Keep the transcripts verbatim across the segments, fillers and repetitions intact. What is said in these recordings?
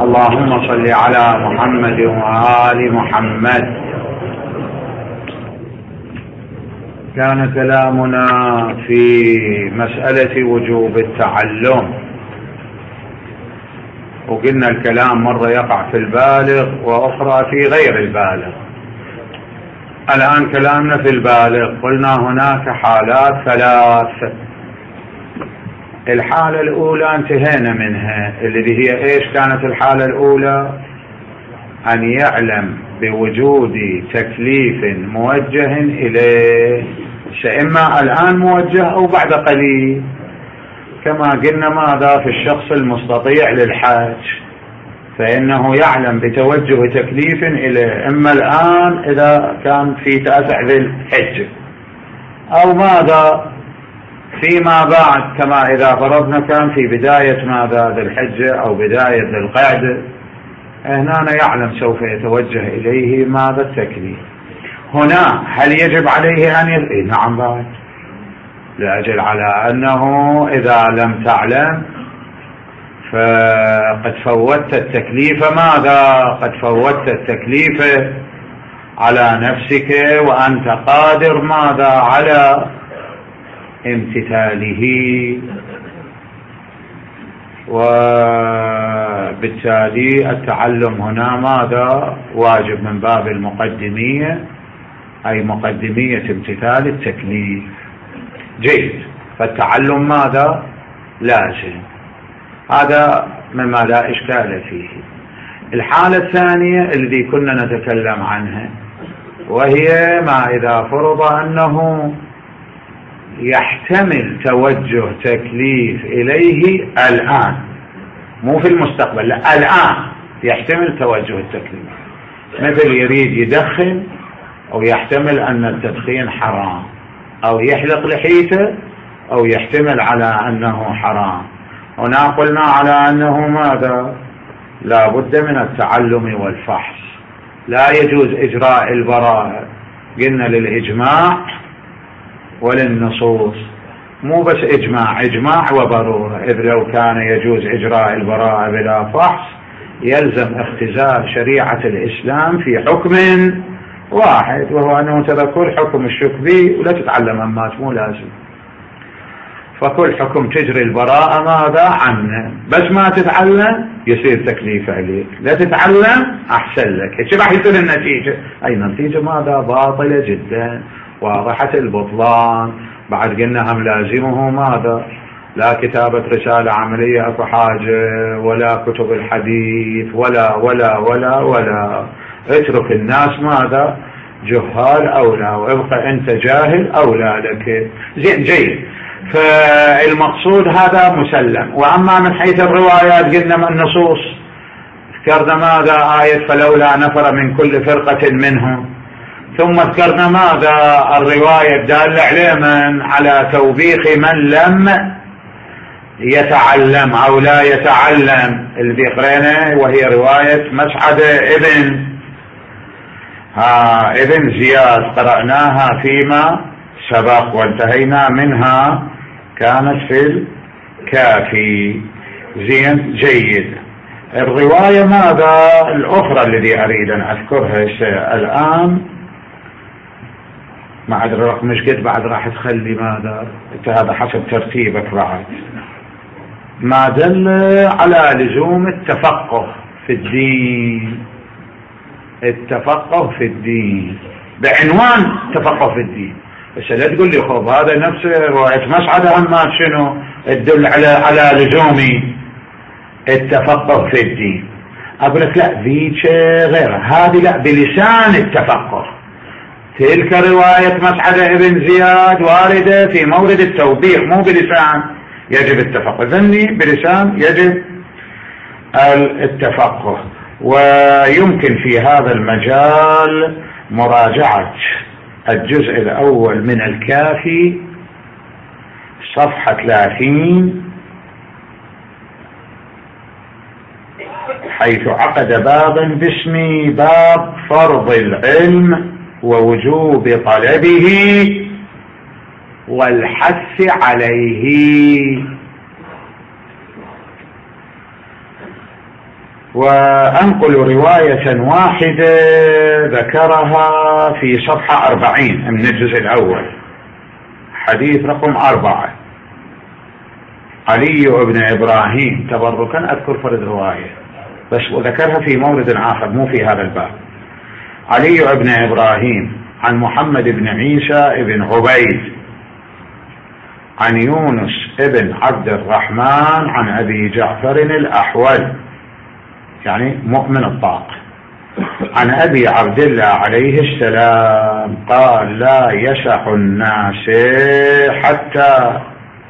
اللهم صل على محمد وآل محمد. كان كلامنا في مسألة وجوب التعلم، وقلنا الكلام مرة يقع في البالغ وأخرى في غير البالغ. الآن كلامنا في البالغ. قلنا هناك حالات ثلاث. الحالة الأولى انتهينا منها، اللي هي إيش كانت الحالة الأولى؟ أن يعلم بوجود تكليف موجه إليه، إما الآن موجه أو بعد قليل، كما قلنا ماذا في الشخص المستطيع للحج، فإنه يعلم بتوجه تكليف إليه إما الآن إذا كان في تاسع ذي الحج، أو ماذا فيما بعد، كما إذا فرضنا كان في بداية ماذا ذي الحجة أو بداية ذي القعدة، هنا يعلم سوف يتوجه إليه ماذا التكليف. هنا هل يجب عليه أن يذهب؟ نعم بعد، لأجل على أنه إذا لم تعلم فقد فوتت التكليف. ماذا؟ قد فوتت التكليف على نفسك، وأنت قادر ماذا على امتثاله، وبالتالي التعلم هنا ماذا؟ واجب من باب المقدمية، أي مقدمية امتثال التكليف. جيد، فالتعلم ماذا؟ لازم، هذا مما لا إشكال فيه. الحالة الثانية التي كنا نتكلم عنها، وهي ما إذا فرض أنه يحتمل توجه تكليف إليه الآن، مو في المستقبل، لا الآن يحتمل توجه التكليف، مثل يريد يدخن، أو يحتمل أن التدخين حرام، أو يحلق لحيته، أو يحتمل على أنه حرام. هنا قلنا على أنه ماذا؟ لا بد من التعلم والفحص، لا يجوز إجراء البراءة. قلنا للإجماع وللنصوص، مو بس إجماع، إجماع وضرورة، إذ لو كان يجوز إجراء البراءة بلا فحص يلزم اختزال شريعة الإسلام في حكم واحد، وهو أنه تذكر حكم الشك به ولا تتعلم أمات، مو لازم. فكل حكم تجري البراءة ماذا عنه، بس ما تتعلم يصير تكليف عليك، لا تتعلم أحسن لك. إيش راح يصير النتيجة؟ أي نتيجة ماذا؟ باطلة جدا، واضحة البطلان. بعد قلنا هم لازمه ماذا؟ لا كتابة رسالة عملية أكو حاجة، ولا كتب الحديث، ولا ولا ولا ولا اترك الناس ماذا؟ جهال أولى، وابقى أنت جاهل أولى لك. زين، جيد. فالمقصود هذا مسلم. وأما من حيث الروايات قلنا من النصوص، ذكرنا ماذا؟ آية فلولا نفر من كل فرقة منهم، ثم ذكرنا ماذا؟ الرواية الدالة عليه من على توبيخ من لم يتعلم أو لا يتعلم، الذي قرينا وهي رواية مسعد ابن ها ابن زياد، قرأناها فيما سبق وانتهينا منها، كانت في الكافي. زين، جيد. الرواية ماذا الأخرى الذي أريد أن أذكرها الآن، ما أدري رقم مش قد بعد راح تخلي ماذا، هذا حسب ترتيبك بعد، ما دل على لزوم التفقه في الدين. التفقه في الدين بعنوان تفقه في الدين، بس لا تقول لي خب هذا نفس رواية مسعد أما شنو تدل على على لزوم التفقه في الدين. أقول لك لا، ذيك غيرها، هذه لا بلسان التفقه. تلك رواية مسعد ابن زياد واردة في مورد التوبيخ، مو بلسان يجب التفقه، ذني بلسان يجب التفقه. ويمكن في هذا المجال مراجعة الجزء الأول من الكافي صفحة ثلاثين، حيث عقد بابا باسم باب فرض العلم ووجوب طلبه والحث عليه. وأنقل رواية واحدة ذكرها في صفحة أربعين من الجزء الأول، حديث رقم أربعة. علي بن إبراهيم تبركا أذكر فرد رواية بس وذكرها في مورد آخر مو في هذا الباب. علي بن إبراهيم عن محمد بن عيسى بن عبيد عن يونس بن عبد الرحمن عن أبي جعفر الأحول يعني مؤمن الطاق عن أبي عبد الله عليه السلام قال: لا يشح الناس حتى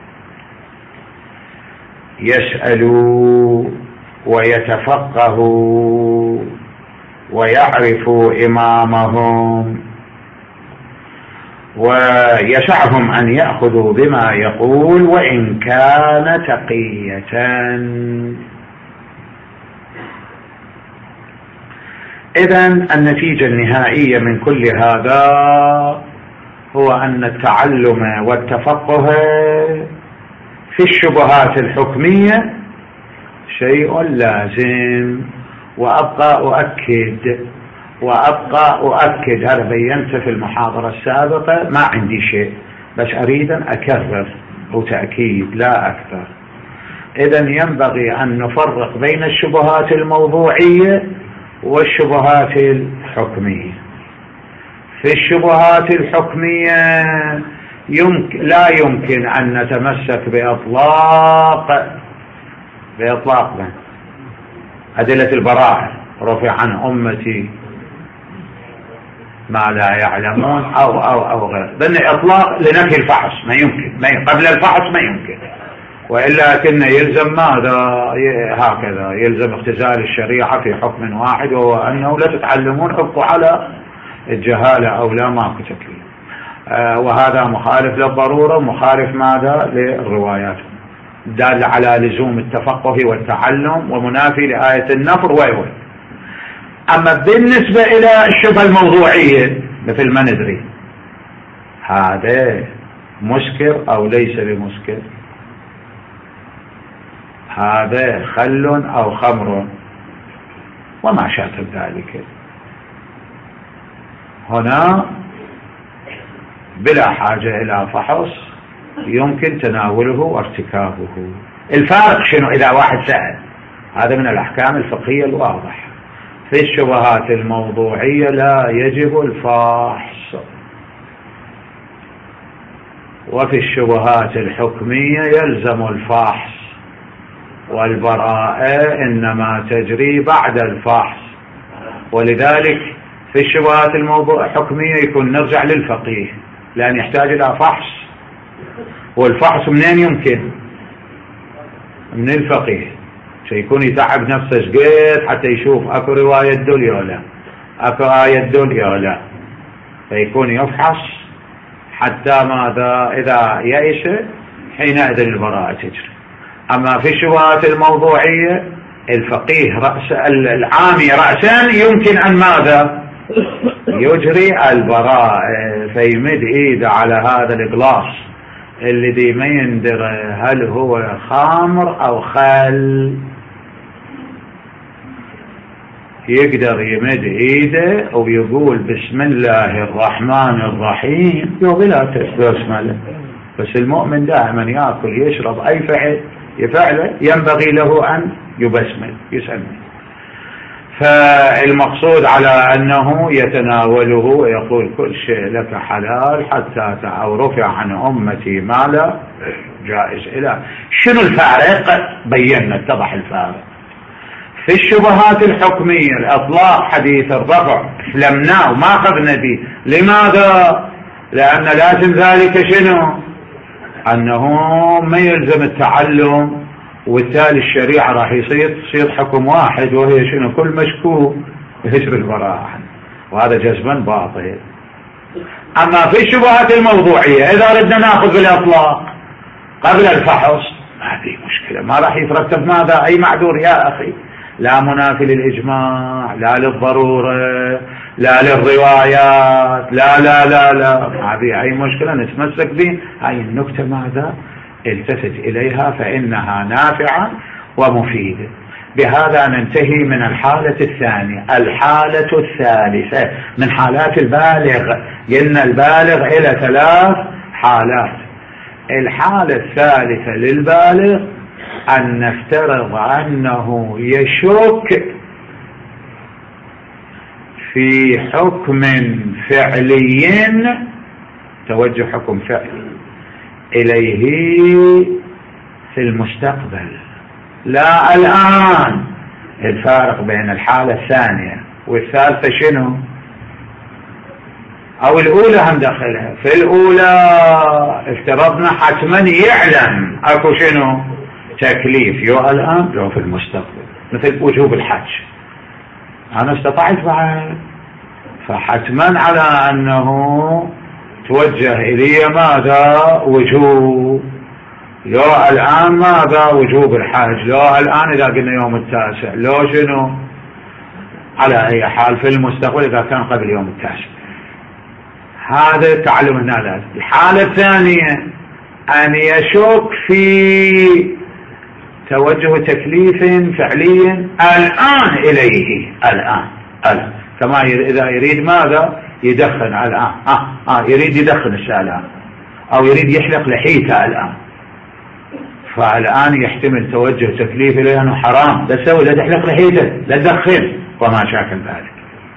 يسألوا ويتفقهوا ويعرفوا إمامهم، ويشعهم أن يأخذوا بما يقول وإن كان تقية. إذن النتيجة النهائية من كل هذا هو أن التعلم والتفقه في الشبهات الحكمية شيء لازم. وأبقى أؤكد وأبقى أؤكد هذا بينت في المحاضرة السابقة، ما عندي شيء بس أريد أن أكرر أو تأكيد لا أكثر. إذن ينبغي أن نفرق بين الشبهات الموضوعية والشبهات الحكمية. في الشبهات الحكمية يمكن لا يمكن أن نتمسك بإطلاق بإطلاق أدلة البراءة، رفع عن أمتي ما لا يعلمون أو أو أو غير، بأن إطلاق لنفي الفحص ما يمكن، ما يمكن. قبل الفحص ما يمكن، وإلا كنا يلزم ماذا هكذا يلزم اختزال الشريعة في حكم واحد، وهو أنه لا تتعلمون ابقوا على الجهالة أو لا ماكو تكليف. آه وهذا مخالف للضرورة، مخالف ماذا للروايات، دال على لزوم التفقه والتعلم ومنافي لآية النفر ويوي. أما بالنسبة إلى الشبهة الموضوعية مثل ما ندري هذا مسكر أو ليس بمسكر، هذا خل أو خمر وما شابه ذلك، هنا بلا حاجة إلى فحص يمكن تناوله وارتكابه. الفارق شنو إذا واحد سأل؟ هذا من الأحكام الفقهية الواضحة. في الشبهات الموضوعية لا يجب الفحص، وفي الشبهات الحكمية يلزم الفحص، والبراءة إنما تجري بعد الفحص. ولذلك في الشبهات الموضوع الحكمية يكون نرجع للفقيه لأن يحتاج إلى فحص، والفحص منين يمكن؟ من الفقيه، سيكون يتعب نفسه شقيت حتى يشوف اكو رواية دولية ولا اكو آية دولية ولا، فيكون يفحص حتى ماذا إذا يئس حينئذ البراءة تجري. أما في الشبهات الموضوعية الفقيه رأس العامي رأسا يمكن أن ماذا يجري البراءة، فيمد إيده على هذا الإقلاص اللي دي ما يندرى هل هو خمر أو خل، يقدر يمد إيده ويقول بسم الله الرحمن الرحيم بلا بسمله. بس المؤمن دائما يأكل يشرب أي فعل يفعله ينبغي له أن يبسمل يسمي. فالمقصود على أنه يتناوله ويقول كل شيء لك حلال حتى أو رفع عن أمتي ما لا جائز. إلى شنو الفارق؟ بينا اتضح الفارق. في الشبهات الحكمية الإطلاق حديث الرفع سلمناه وما أخذنا به. لماذا؟ لأن لازم ذلك شنو؟ أنه ما يلزم التعلم، وبالتالي الشريعة راح يصير تصير حكم واحد وهي شنو؟ كل مشكوك يهجر البراءة، وهذا جزما باطل. أما في الشبهات الموضوعية إذا ردنا نأخذ بالإطلاق قبل الفحص ما في مشكلة، ما راح يترتب ماذا أي معذور يا أخي، لا منافي للإجماع لا للضرورة لا للروايات لا لا لا لا ما في أي مشكلة نتمسك به. هاي النكتة ماذا التفت إليها فإنها نافعة ومفيدة. بهذا ننتهي من الحالة الثانية. الحالة الثالثة من حالات البالغ، قلنا البالغ إلى ثلاث حالات. الحالة الثالثة للبالغ أن نفترض أنه يشك في حكم فعلي، توجه حكم فعلي إليه في المستقبل لا الآن. الفارق بين الحالة الثانية والثالثة شنو؟ أو الأولى هم دخلها. في الأولى افترضنا حتما يعلم أكو شنو تكليف، يو الآن لو في المستقبل، مثل وجوب الحج. أنا استطعت بعد، فحتما على أنه توجه إلي ماذا؟ وجوب. لو الآن ماذا؟ وجوب الحج. لو الآن إذا قلنا يوم التاسع، لو شنو؟ على أي حال في المستقبل إذا كان قبل يوم التاسع. هذا التعلم هنا لازم. الحالة الثانية أن يشك في توجه تكليف فعلي الآن إليه، الآن الآن كما إذا يريد ماذا؟ يدخن الآن، آه آه يريد يدخن الشيء الآن، أو يريد يحلق لحيته الآن، فالآن يحتمل توجه تكليف إليه أنه حرام، لا تسوي، لا تحلق لحيته، لا تدخن وما شاكل ذلك.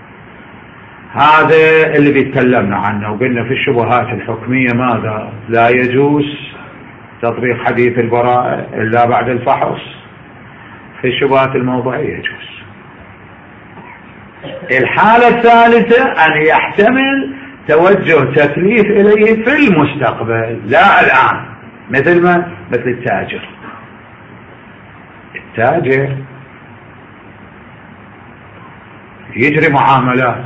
هذا اللي بيتكلمنا عنه. وقلنا في الشبهات الحكمية ماذا؟ لا يجوز تطبيق حديث البراءة إلا بعد الفحص. في الشبهات الموضوعية يجوز. الحالة الثالثة أن يحتمل توجه تكليف إليه في المستقبل لا الآن، مثل ما مثل التاجر. التاجر يجري معاملات،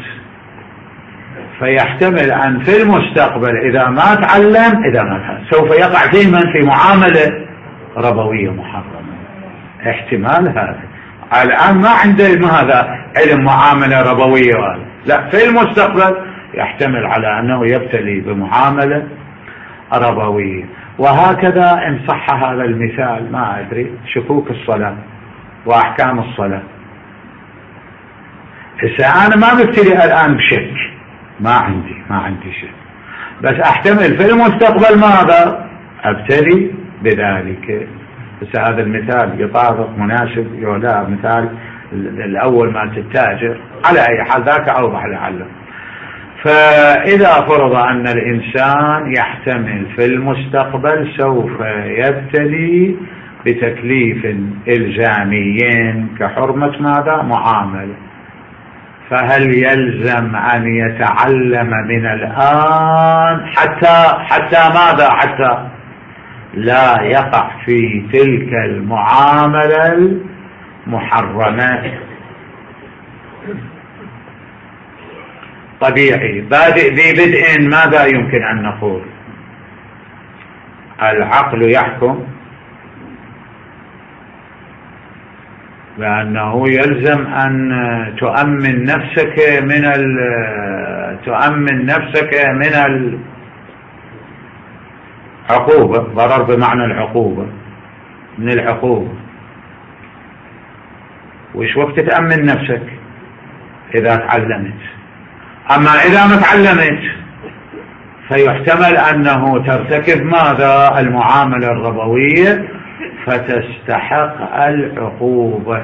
فيحتمل أن في المستقبل إذا ما تعلم، إذا ما تعلم سوف يقع دائما في معاملة ربوية محرمة. احتمال هذا. الآن ما عنده هذا علم معاملة ربوية، لا، في المستقبل يحتمل على أنه يبتلي بمعاملة ربوية. وهكذا إن صح هذا المثال، ما أدري، شكوك الصلاة وأحكام الصلاة. إذا أنا ما ببتلي الآن بشك، ما عندي ما عندي شك، بس أحتمل في المستقبل ماذا؟ أبتلي بذلك. بس هذا المثال يطابق مناسب يولا مثال الأول مالت التاجر. على أي حال ذاك أوضح لعله. فإذا فرض أن الإنسان يحتمل في المستقبل سوف يبتلي بتكليف إلزامي كحرمة ماذا؟ معاملة، فهل يلزم أن يتعلم من الآن حتى حتى ماذا؟ حتى لا يقع في تلك المعاملة المحرمة. طبيعي. بادئ ذي بدء ماذا يمكن أن نقول؟ العقل يحكم بأنه يلزم أن تؤمن نفسك من ال تؤمن نفسك من العقوبة، ضرر بمعنى العقوبة، من العقوبة. وإيش وقت تأمن نفسك؟ إذا تعلمت. أما إذا ما تعلمت فيحتمل أنه ترتكب ماذا؟ المعاملة الربوية، فتستحق العقوبة.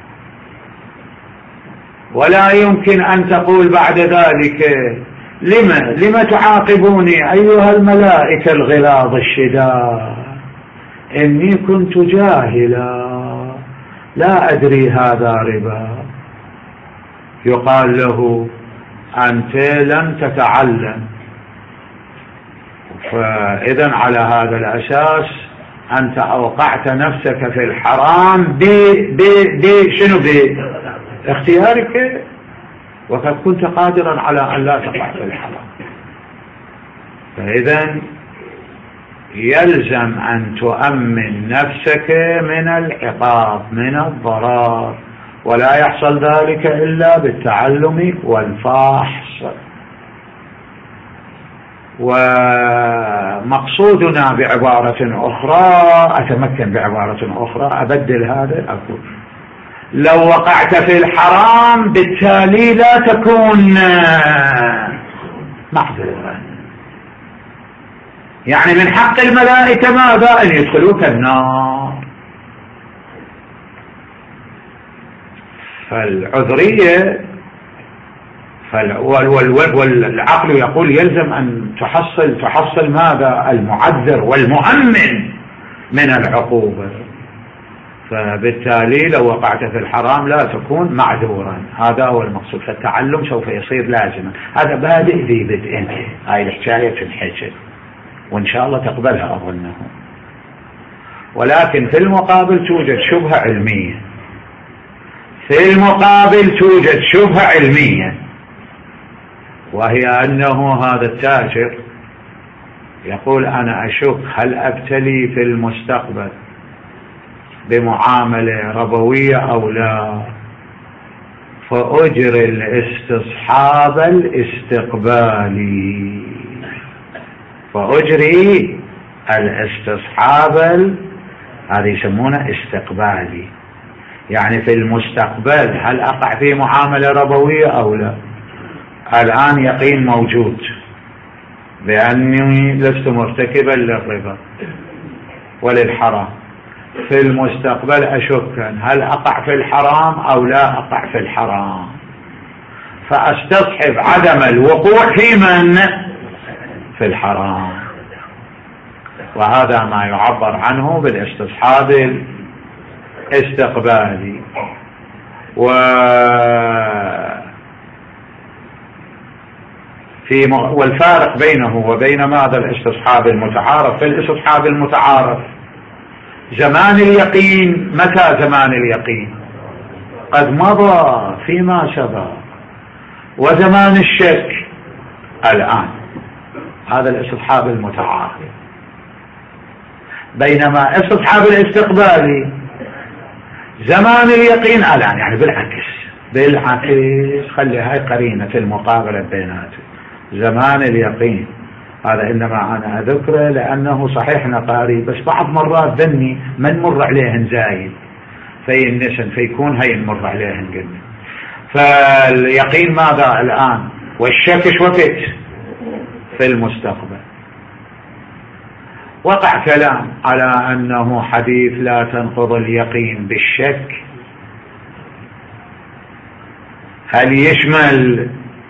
ولا يمكن أن تقول بعد ذلك لما لما تعاقبوني أيها الملائكة الغلاظ الشداد، إني كنت جاهلا لا أدري هذا ربا. يقال له أنت لم تتعلم، فإذا على هذا الأساس أنت أوقعت نفسك في الحرام ب ب ب شنو باختيارك، وقد كنت قادرا على أن لا تقع في الحرام. فإذا يلزم أن تؤمن نفسك من العقاب، من الضرر، ولا يحصل ذلك إلا بالتعلم والفحص. ومقصودنا بعبارة أخرى، أتمكن بعبارة أخرى أبدل هذا أقول لو وقعت في الحرام بالتالي لا تكون معذورا، يعني من حق الملائكة ماذا؟ أن يدخلوك النار. فالعذرية والعقل يقول يلزم أن تحصل تحصل ماذا؟ المعذر والمؤمن من العقوبة، فبالتالي لو وقعت في الحرام لا تكون معذورا. هذا هو المقصود، فالتعلم سوف يصير لازما. هذا بادئ ذي بدء، هاي الحكاية تنحكي وإن شاء الله تقبلها أظنه. ولكن في المقابل توجد شبهة علمية، في المقابل توجد شبهة علمية، وهي أنه هذا التاجر يقول أنا أشك هل أبتلي في المستقبل بمعاملة ربوية أو لا، فأجري الاستصحاب الاستقبالي، فأجري الاستصحاب هذا يسمونه استقبالي، يعني في المستقبل هل أقع في معاملة ربوية أو لا. الآن يقين موجود بأني لست مرتكبا للربا وللحرام، في المستقبل أشك هل أقع في الحرام أو لا أقع في الحرام، فأستصحب عدم الوقوع في من؟ في الحرام. وهذا ما يعبر عنه بالاستصحاب الاستقبالي. و في م... والفارق بينه وبين ماذا؟ الاستصحاب المتعارف. في الاستصحاب المتعارف زمان اليقين، متى زمان اليقين؟ قد مضى فيما سبق، وزمان الشك الآن. هذا الاستصحاب المتعارف. بينما استصحاب الاستقبالي زمان اليقين الآن، يعني بالعكس بالعكس. خلي هاي قرينة المقابلة بيناتهم. زمان اليقين هذا إنما أنا أذكره لأنه صحيح نقاري، بس بعض مرات ذني من مر عليهن زايد في النسن فيكون هاي نمر عليهن قلنا. فاليقين ماذا الآن؟ والشك وقت في المستقبل. وقع كلام على أنه حديث لا تنقض اليقين بالشك، هل يشمل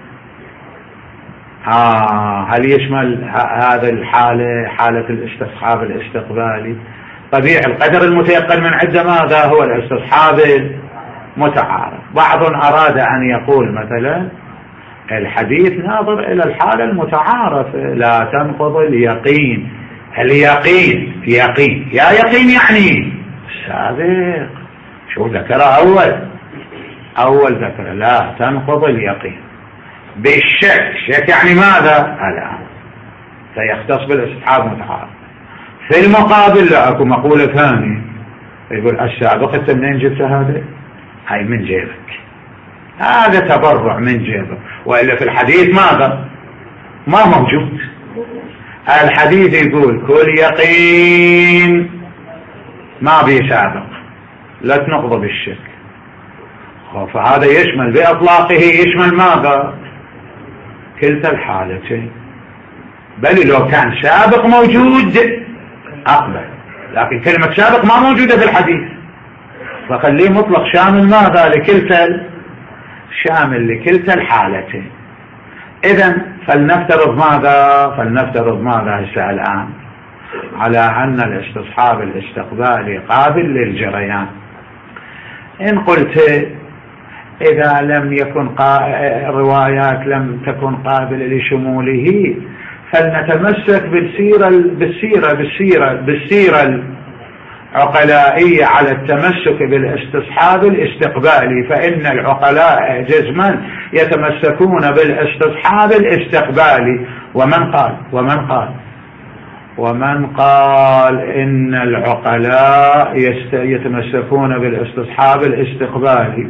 آه هل يشمل هذا الحالة، حالة الاستصحاب الاستقبالي؟ طبيعي القدر المتيقن من عدة ماذا هو الاستصحاب المتعارف. بعض أراد أن يقول مثلا الحديث ناظر إلى الحالة المتعارف، لا تنقض اليقين. اليقين يقين، يا يقين يعني سابق، شو ذكر أول أول ذكر لا تنقض اليقين بالشك. شك يعني ماذا الآن؟ سيختص بالاستصحاب المتعارف. في المقابل لا أكو مقولة ثانية يقول السابق أنت منين جبت هذا؟ هاي من جيبك، هذا تبرع من جيبك، وإلا في الحديث ماذا؟ ما موجود. الحديث يقول كل يقين ما بي سابق، لا تنقض بالشك. فهذا يشمل بإطلاقه يشمل ماذا؟ كلتا الحالتين. بل لو كان سابق موجود أقبل، لكن كلمة سابق ما موجودة في الحديث، فخليه مطلق شامل ماذا؟ لكلتا، شامل لكلتا الحالتين. إذن فلنفترض ماذا؟ فلنفترض ماذا هسه الآن؟ على أن الاستصحاب الاستقبالي قابل للجريان. إن قلت إذا لم يكن روايات لم تكن قابلة لشموله، فلنتمسك بالسيرة بالسيرة بالسيرة بالسيرة العقلائية على التمسك بالاستصحاب الاستقبالي، فإن العقلاء جزما يتمسكون بالاستصحاب الاستقبالي. ومن قال ومن قال ومن قال إن العقلاء يتمسكون بالاستصحاب الاستقبالي،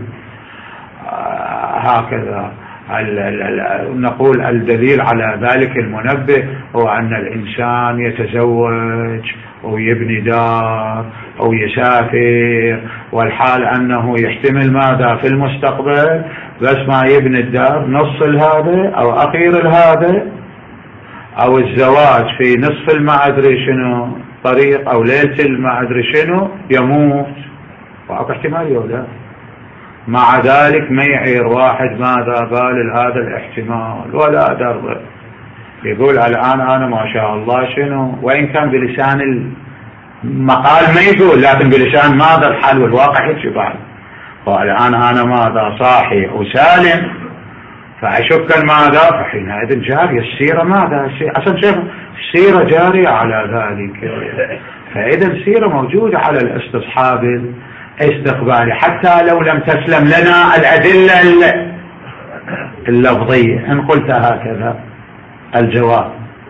هكذا نقول الدليل على ذلك المنبه هو أن الإنسان يتزوج أو يبني دار أو يسافر والحال أنه يحتمل ماذا في المستقبل، بس ما يبني الدار نص الهذا أو أخير الهذا، أو الزواج في نصف الما أدري شنو طريق، أو ليلة الما أدري شنو يموت، وأكو احتمال يولا. مع ذلك ما يعير واحد ماذا بال هذا الاحتمال ولا درب، يقول الآن أنا ما شاء الله شنو، وإن كان بلسان المقال ما يقول، لكن بلسان ماذا الحال والواقع هيك بعد. والآن أنا ماذا صاحي وسالم، فأشك ماذا، فحينئذ جارية السيرة ماذا أصلا شيء السيرة جارية على ذلك. فإذا السيرة موجودة على الاستصحاب الاستقبالي حتى لو لم تسلم لنا الأدلة اللفظية. إن قلت هكذا الجواب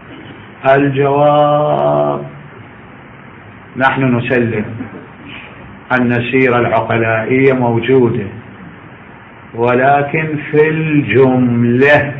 الجواب نحن نسلم أن السيرة العقلائية موجودة، ولكن في الجملة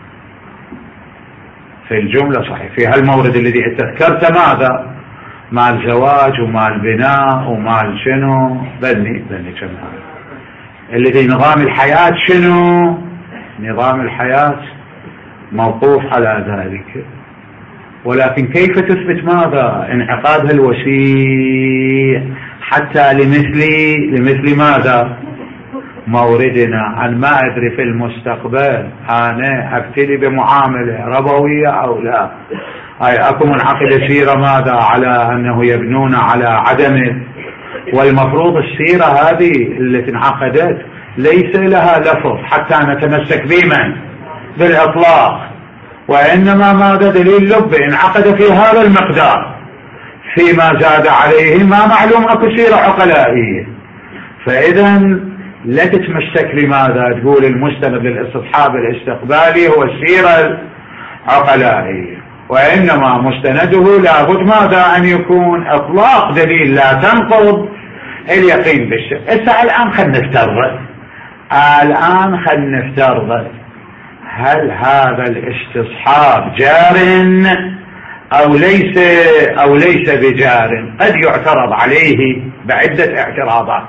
في الجملة صحيح، في هالمورد الذي ذكرت ماذا، مال زواج ومال بناء ومال شنو بني بني كم الذي نظام الحياة شنو، نظام الحياة موقوف على ذلك. ولكن كيف تثبت ماذا انعقادها الوسيع حتى لمثل لمثل ماذا موردنا، عن ما أدري في المستقبل أنا أبتلي بمعاملة ربوية أو لا، أي أكو منعقدة سيرة ماذا على أنه يبنون على عدمه. والمفروض السيرة هذه التي انعقدت ليس لها لفظ حتى نتمسك بمن بالإطلاق، وإنما ماذا دليل لب انعقد في هذا المقدار، فيما زاد عليه ما معلوم أكو سيرة عقلائية. فإذا لا تتمسك لماذا تقول المستند للاستصحاب الاستقبالي هو السيرة العقلائية، وإنما مستنده لابد ماذا أن يكون إطلاق دليل لا تنقض اليقين بالشك. إسا الآن خل نفترض الآن خل نفترض هل هذا الاستصحاب جار أو ليس أو ليس بجار. قد يعترض عليه بعدة اعتراضات.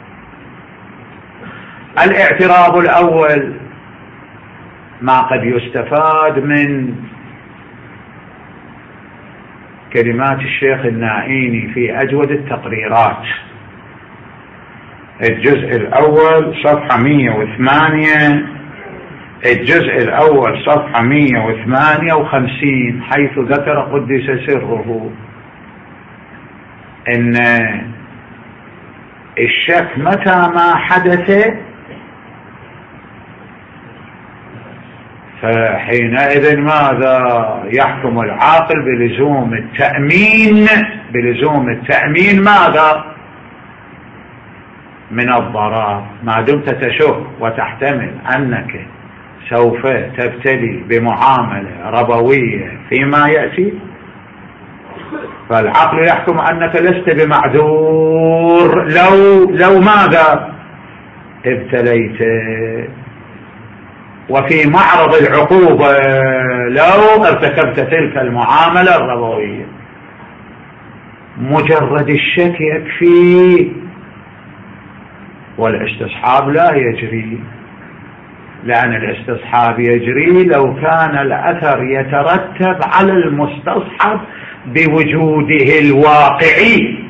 الاعتراض الأول ما قد يستفاد من كلمات الشيخ النائيني في أجود التقريرات، الجزء الأول صفحة مئة وثمانية، الجزء الأول صفحة مئة وثمانية وخمسين، حيث ذكر قدس سره إن الشك متى ما حدث فحينئذ ماذا يحكم العاقل بلزوم التأمين بلزوم التأمين ماذا من الضرر، ما دمت تشك وتحتمل أنك سوف تبتلي بمعاملة ربوية فيما يأتي، فالعقل يحكم أنك لست بمعذور لو لو ماذا ابتليت. وفي معرض العقوبة لو ارتكبت تلك المعاملة الربوية مجرد الشك يكفي، والاستصحاب لا يجري، لأن الاستصحاب يجري لو كان الأثر يترتب على المستصحب بوجوده الواقعي.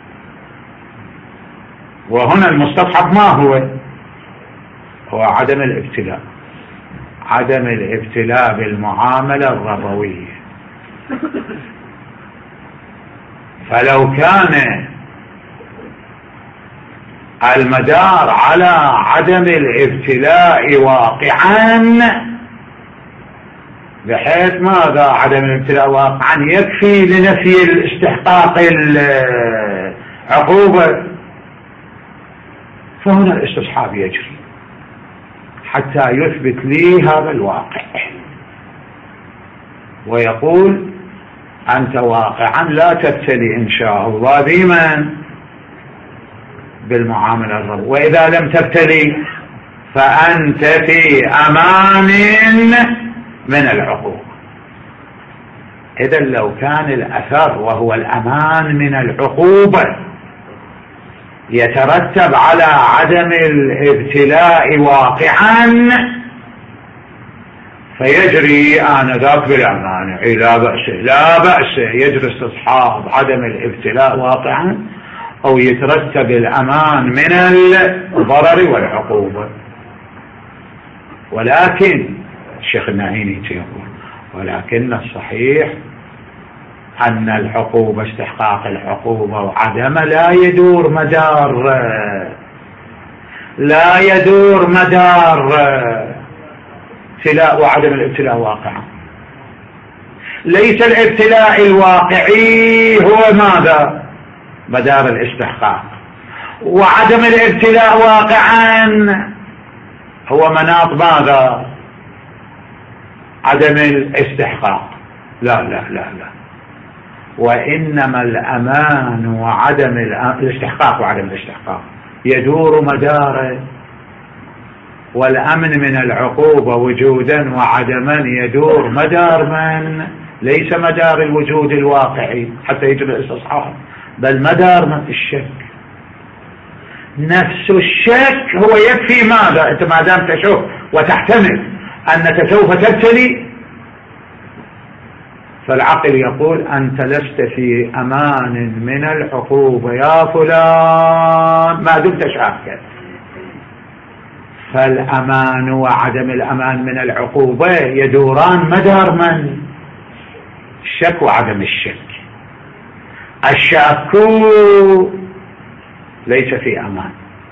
وهنا المستصحب ما هو؟ هو عدم الابتلاء، عدم الابتلاء بالمعاملة الربوية. فلو كان المدار على عدم الابتلاء واقعا بحيث ماذا عدم الابتلاء واقعا يكفي لنفي الاستحقاق العقوبة، فهنا الاستصحاب يجري حتى يثبت لي هذا الواقع ويقول أنت واقعا لا تبتلي إن شاء الله بمن بالمعاملة الربوية، وإذا لم تبتلي فأنت في أمان من العقوبة. إذا لو كان الأثر وهو الأمان من العقوبة يترتب على عدم الابتلاء واقعا فيجري آنذاك بالأمان، لا بأس لا بأس يجري استصحاب عدم الابتلاء واقعا أو يترتب الأمان من الضرر والعقوبة. ولكن الشيخ النعيمي يقول ولكن الصحيح أن العقوبة استحقاق العقوبة وعدم لا يدور مدار لا يدور مدار ابتلاء وعدم الابتلاء واقعا. ليس الابتلاء الواقعي هو ماذا؟ مدار الاستحقاق، وعدم الابتلاء واقعا هو مناط ماذا؟ عدم الاستحقاق. لا لا لا لا، وإنما الأمان وعدم الاستحقاق وعدم الاستحقاق يدور مداره، والأمن من العقوبة وجودا وعدما يدور مدار من؟ ليس مدار الوجود الواقعي حتى يجب الاستصحاب، بل مدار من الشك. نفس الشك هو يكفي ماذا؟ أنت ما دام تشك وتحتمل أنك سوف تبتلي، فالعقل يقول أنت لست في أمان من العقوبة يا فلان ما دمت شاكا. فالأمان وعدم الأمان من العقوبة يدوران مدار من؟ الشك وعدم الشك. الشاك ليس في أمان،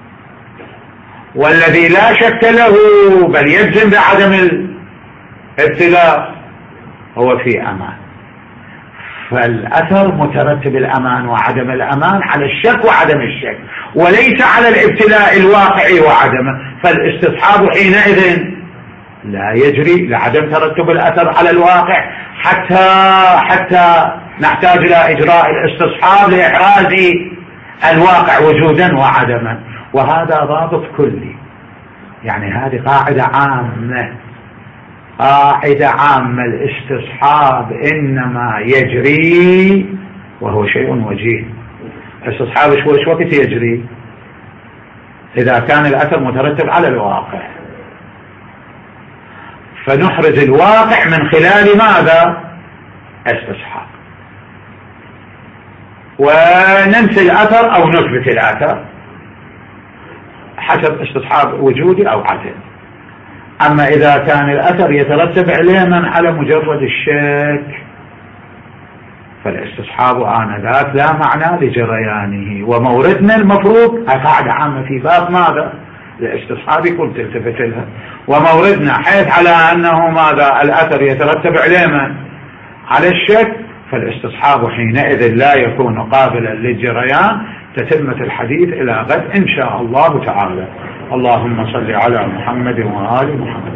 والذي لا شك له بل يجزم بعدم الابتلاء هو في أمان. فالأثر مترتب الأمان وعدم الأمان على الشك وعدم الشك، وليس على الابتلاء الواقعي وعدمه. فالاستصحاب حينئذ لا يجري لعدم ترتب الأثر على الواقع حتى حتى نحتاج إلى إجراء الاستصحاب لإحراز الواقع وجودا وعدما. وهذا ضابط كلي، يعني هذه قاعدة عامة قاعدة عامة. الاستصحاب إنما يجري وهو شيء وجيه. الاستصحاب شوي شوي وقت يجري إذا كان الأثر مترتب على الواقع، فنحرز الواقع من خلال ماذا؟ استصحاب، وننسي الأثر أو نثبت الأثر حسب استصحاب وجودي أو عدم. أما إذا كان الأثر يترتب علما على مجرد الشك فالاستصحاب آنذاك لا معنى لجريانه. وموردنا المفروض قاعدة عامة في باب ماذا؟ الاستصحاب يكون تلتفت لها. وموردنا حيث على أنه ماذا؟ الأثر يترتب علما على الشك، فالاستصحاب حينئذ لا يكون قابلا للجريان. تتمة الحديث إلى غد إن شاء الله تعالى. اللهم صل على محمد وآل محمد.